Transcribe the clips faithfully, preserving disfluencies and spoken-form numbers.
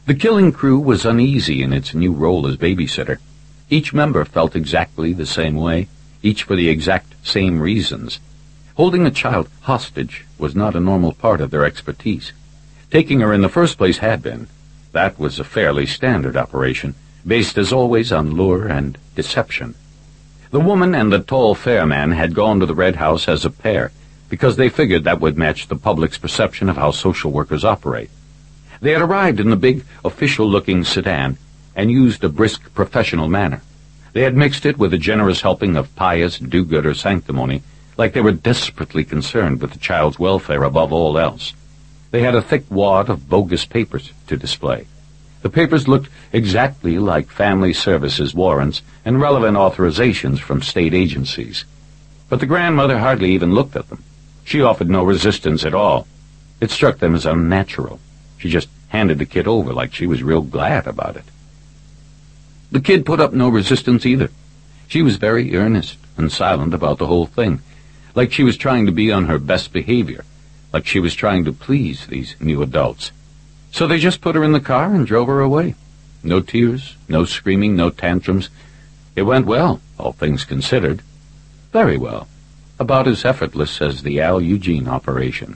The killing crew was uneasy in its new role as babysitter. Each member felt exactly the same way, each for the exact same reasons. Holding a child hostage was not a normal part of their expertise. Taking her in the first place had been. That was a fairly standard operation, based as always on lure and deception. The woman and the tall, fair man had gone to the Red House as a pair, because they figured that would match the public's perception of how social workers operate. They had arrived in the big, official-looking sedan and used a brisk, professional manner. They had mixed it with a generous helping of pious do-gooder sanctimony, like they were desperately concerned with the child's welfare above all else. They had a thick wad of bogus papers to display. The papers looked exactly like family services warrants and relevant authorizations from state agencies. But the grandmother hardly even looked at them. She offered no resistance at all. It struck them as unnatural. She just handed the kid over like she was real glad about it. The kid put up no resistance either. She was very earnest and silent about the whole thing, like she was trying to be on her best behavior, like she was trying to please these new adults. So they just put her in the car and drove her away. No tears, no screaming, no tantrums. It went well, all things considered. Very well. About as effortless as the Al Eugene operation.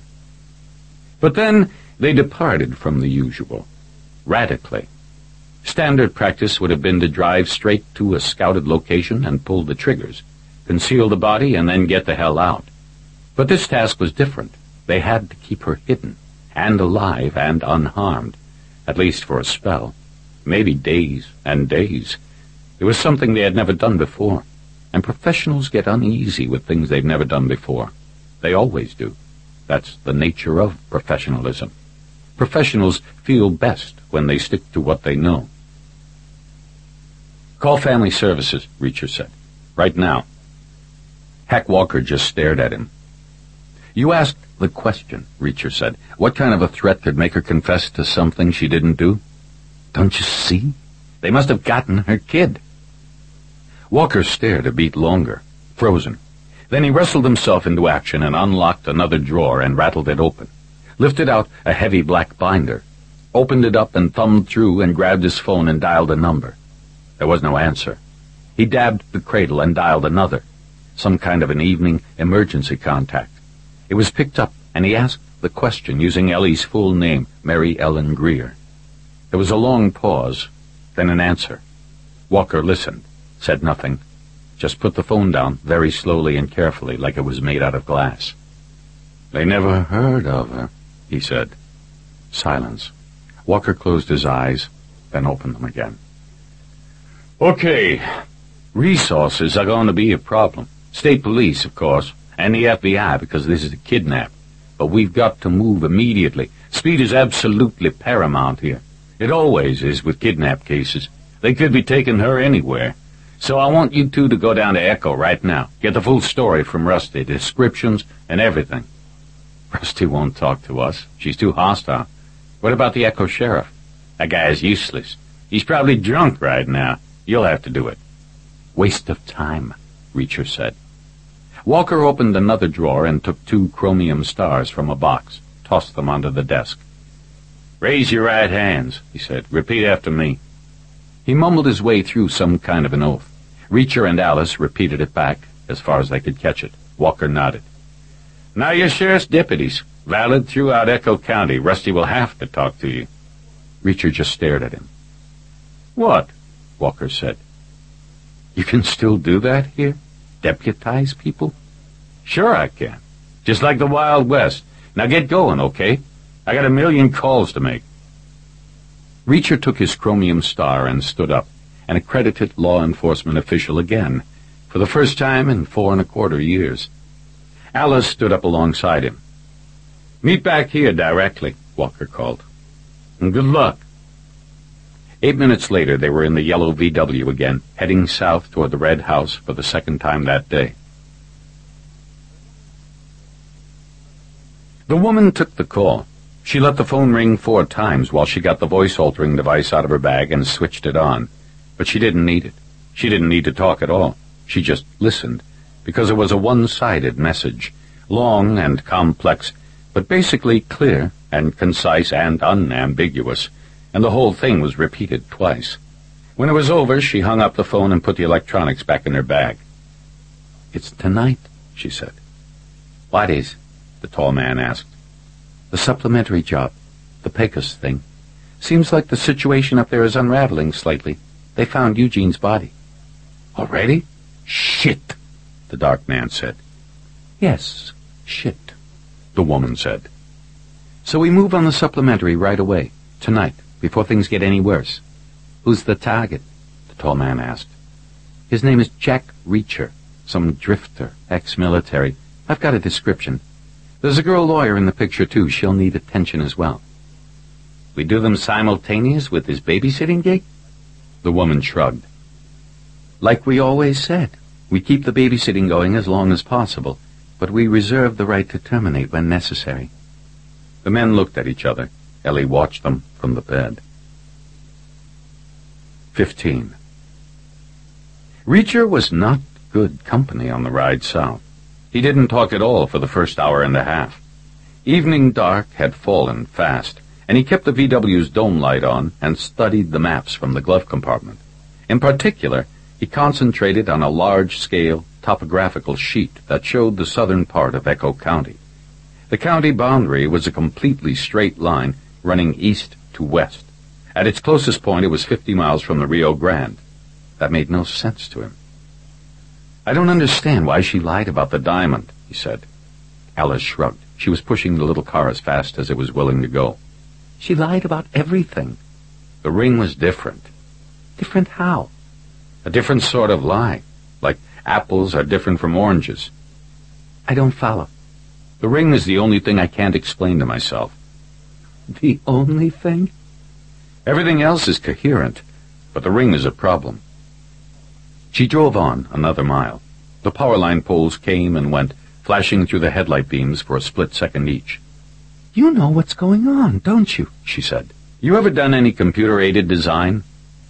But then they departed from the usual, radically. Standard practice would have been to drive straight to a scouted location and pull the triggers, conceal the body, and then get the hell out. But this task was different. They had to keep her hidden, and alive and unharmed, at least for a spell, maybe days and days. It was something they had never done before, and professionals get uneasy with things they've never done before. They always do. That's the nature of professionalism. Professionals feel best when they stick to what they know. Call family services, Reacher said. Right now. Hack Walker just stared at him. You asked the question, Reacher said. What kind of a threat could make her confess to something she didn't do? Don't you see? They must have gotten her kid. Walker stared a beat longer, frozen. Then he wrestled himself into action and unlocked another drawer and rattled it open, lifted out a heavy black binder, opened it up and thumbed through and grabbed his phone and dialed a number. There was no answer. He dabbed the cradle and dialed another, some kind of an evening emergency contact. It was picked up, and he asked the question using Ellie's full name, Mary Ellen Greer. There was a long pause, then an answer. Walker listened, said nothing, just put the phone down very slowly and carefully, like it was made out of glass. They never heard of her, he said. Silence. Walker closed his eyes, then opened them again. Okay, resources are going to be a problem. State police, of course, and the F B I, because this is a kidnap. But we've got to move immediately. Speed is absolutely paramount here. It always is with kidnap cases. They could be taking her anywhere. So I want you two to go down to Echo right now. Get the full story from Rusty, descriptions and everything. Rusty won't talk to us. She's too hostile. What about the Echo sheriff? That guy is useless. He's probably drunk right now. You'll have to do it. Waste of time, Reacher said. Walker opened another drawer and took two chromium stars from a box, tossed them onto the desk. Raise your right hands, he said. Repeat after me. He mumbled his way through some kind of an oath. Reacher and Alice repeated it back, as far as they could catch it. Walker nodded. Now you're sheriff's deputies. Valid throughout Echo County. Rusty will have to talk to you. Reacher just stared at him. What? Walker said. You can still do that here? Deputize people? Sure I can. Just like the Wild West. Now get going, okay? I got a million calls to make. Reacher took his chromium star and stood up, an accredited law enforcement official again, for the first time in four and a quarter years. Alice stood up alongside him. Meet back here directly, Walker called. And good luck. Eight minutes later, they were in the yellow V W again, heading south toward the Red House for the second time that day. The woman took the call. She let the phone ring four times while she got the voice-altering device out of her bag and switched it on. But she didn't need it. She didn't need to talk at all. She just listened, because it was a one-sided message, long and complex, but basically clear and concise and unambiguous. and the whole thing was repeated twice. When it was over, she hung up the phone and put the electronics back in her bag. "It's tonight," she said. "What is?" the tall man asked. "The supplementary job, the Pecos thing. Seems like the situation up there is unraveling slightly. They found Eugene's body." "Already? Shit," the dark man said. "Yes, shit," the woman said. "So we move on the supplementary right away, tonight, before things get any worse." "Who's the target?" the tall man asked. "His name is Jack Reacher, some drifter, ex-military. I've got a description. There's a girl lawyer in the picture, too. She'll need attention as well." "We do them simultaneous with his babysitting gig?" The woman shrugged. "Like we always said, we keep the babysitting going as long as possible, but we reserve the right to terminate when necessary." The men looked at each other. Ellie watched them from the bed. Fifteen. Reacher was not good company on the ride south. He didn't talk at all for the first hour and a half. Evening dark had fallen fast, and he kept the V W's dome light on and studied the maps from the glove compartment. In particular, he concentrated on a large-scale topographical sheet that showed the southern part of Echo County. The county boundary was a completely straight line running east to west. At its closest point, it was fifty miles from the Rio Grande. That made no sense to him. "I don't understand why she lied about the diamond," he said. Alice shrugged. She was pushing the little car as fast as it was willing to go. "She lied about everything." "The ring was different." "Different how?" "A different sort of lie. Like apples are different from oranges." "I don't follow." "The ring is the only thing I can't explain to myself." "The only thing?" "Everything else is coherent, but the ring is a problem." She drove on another mile. The power line poles came and went, flashing through the headlight beams for a split second each. "You know what's going on, don't you?" she said. "You ever done any computer-aided design?"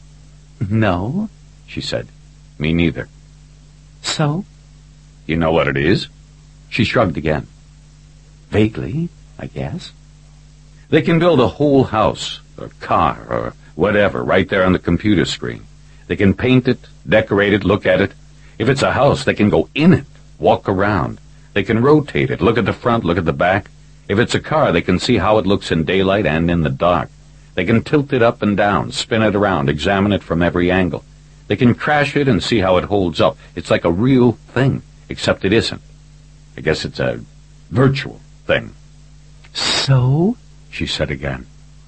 "No," she said. "Me neither." "So?" "You know what it is?" She shrugged again. "Vaguely, I guess." "They can build a whole house, or car, or whatever, right there on the computer screen. They can paint it, decorate it, look at it. If it's a house, they can go in it, walk around. They can rotate it, look at the front, look at the back. If it's a car, they can see how it looks in daylight and in the dark. They can tilt it up and down, spin it around, examine it from every angle. They can crash it and see how it holds up. It's like a real thing, except it isn't. I guess it's a virtual thing." "So?" she said again.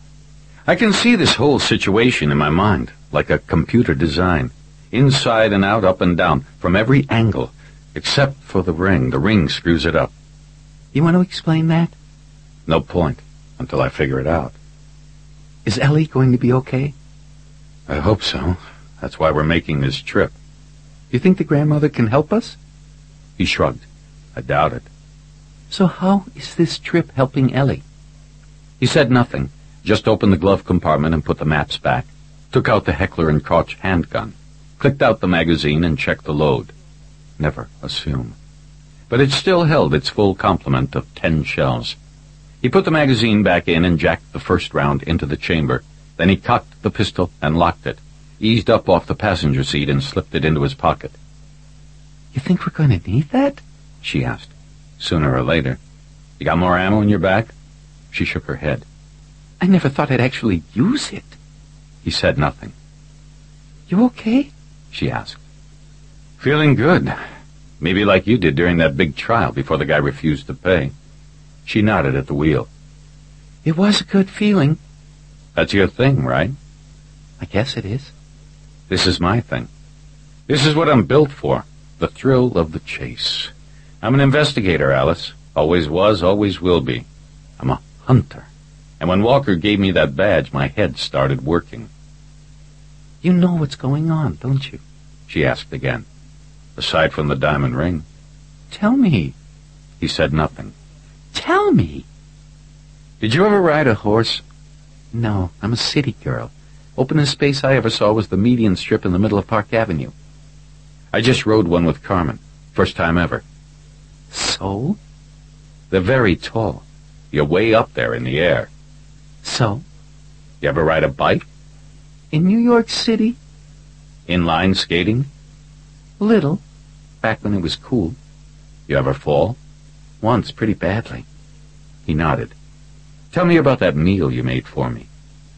"I can see this whole situation in my mind, like a computer design. Inside and out, up and down, from every angle, except for the ring. The ring screws it up." "You want to explain that?" "No point, until I figure it out." "Is Ellie going to be okay?" "I hope so. That's why we're making this trip." "You think the grandmother can help us?" He shrugged. "I doubt it." "So how is this trip helping Ellie?" He said nothing, just opened the glove compartment and put the maps back, took out the Heckler and Koch handgun, clicked out the magazine and checked the load. Never assume. But it still held its full complement of ten shells. He put the magazine back in and jacked the first round into the chamber. Then he cocked the pistol and locked it, eased up off the passenger seat and slipped it into his pocket. "You think we're going to need that?" she asked. "Sooner or later. You got more ammo in your bag?" She shook her head. "I never thought I'd actually use it." He said nothing. "You okay?" she asked. "Feeling good. Maybe like you did during that big trial before the guy refused to pay." She nodded at the wheel. "It was a good feeling." "That's your thing, right?" "I guess it is." "This is my thing. This is what I'm built for. The thrill of the chase. I'm an investigator, Alice. Always was, always will be. I'm a hunter. And when Walker gave me that badge, my head started working." "You know what's going on, don't you?" she asked again. "Aside from the diamond ring." "Tell me." He said nothing. "Tell me." "Did you ever ride a horse?" "No, I'm a city girl. Openest space I ever saw was the median strip in the middle of Park Avenue." "I just rode one with Carmen. First time ever." "So?" "They're very tall. You're way up there in the air." "So?" You ever ride a bike? In New York City? Inline skating? Little. Back when it was cool. You ever fall? Once, pretty badly. He nodded. Tell me about that meal you made for me.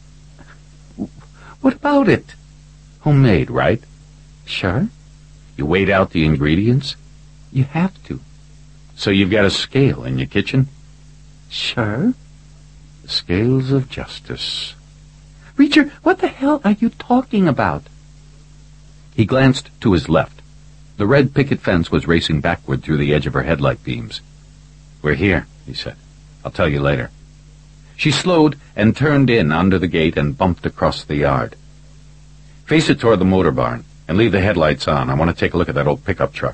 What about it? Homemade, right? Sure. You weighed out the ingredients? You have to. So you've got a scale in your kitchen? Sure. The scales of justice. Reacher, what the hell are you talking about? He glanced to his left. The red picket fence was racing backward through the edge of her headlight beams. We're here, he said. I'll tell you later. She slowed and turned in under the gate and bumped across the yard. Face it toward the motor barn and leave the headlights on. I want to take a look at that old pickup truck.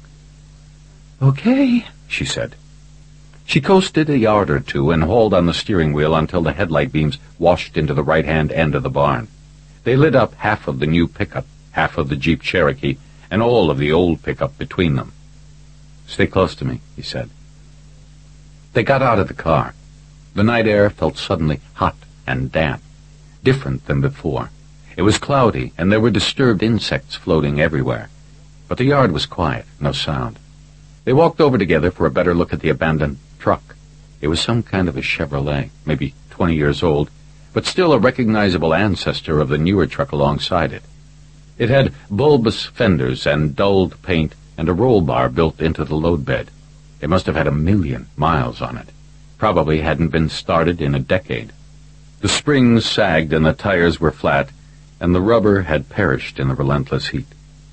Okay, she said. She coasted a yard or two and hauled on the steering wheel until the headlight beams washed into the right-hand end of the barn. They lit up half of the new pickup, half of the Jeep Cherokee, and all of the old pickup between them. Stay close to me, he said. They got out of the car. The night air felt suddenly hot and damp, different than before. It was cloudy, and there were disturbed insects floating everywhere. But the yard was quiet, no sound. They walked over together for a better look at the abandoned truck. It was some kind of a Chevrolet, maybe twenty years old, but still a recognizable ancestor of the newer truck alongside it. It had bulbous fenders and dulled paint and a roll bar built into the load bed. It must have had a million miles on it. Probably hadn't been started in a decade. The springs sagged and the tires were flat, and the rubber had perished in the relentless heat.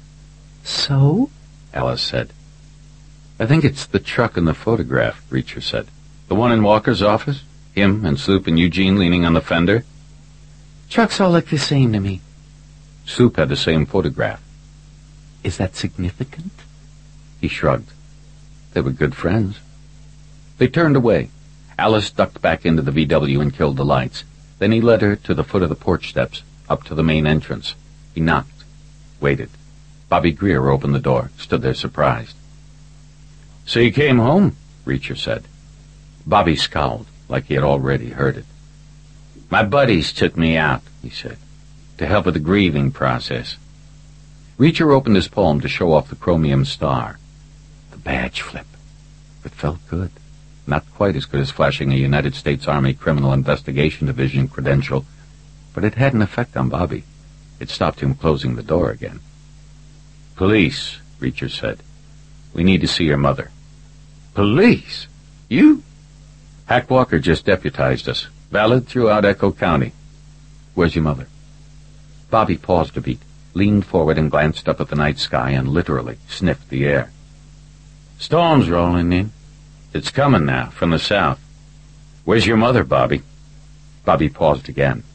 So? Alice said. I think it's the truck in the photograph, Reacher said. The one in Walker's office? Him and Sloop and Eugene leaning on the fender? Trucks all look the same to me. Sloop had the same photograph. Is that significant? He shrugged. They were good friends. They turned away. Alice ducked back into the V W and killed the lights. Then he led her to the foot of the porch steps, up to the main entrance. He knocked, waited. Bobby Greer opened the door, stood there surprised. So you came home, Reacher said. Bobby scowled, like he had already heard it. My buddies took me out, he said, to help with the grieving process. Reacher opened his palm to show off the chromium star. The badge flip. It felt good. Not quite as good as flashing a United States Army Criminal Investigation Division credential, but it had an effect on Bobby. It stopped him closing the door again. Police, Reacher said. We need to see your mother. Police? You? Hack Walker just deputized us. Valid throughout Echo County. Where's your mother? Bobby paused a beat, leaned forward and glanced up at the night sky and literally sniffed the air. Storm's rolling in. It's coming now, from the south. Where's your mother, Bobby? Bobby paused again.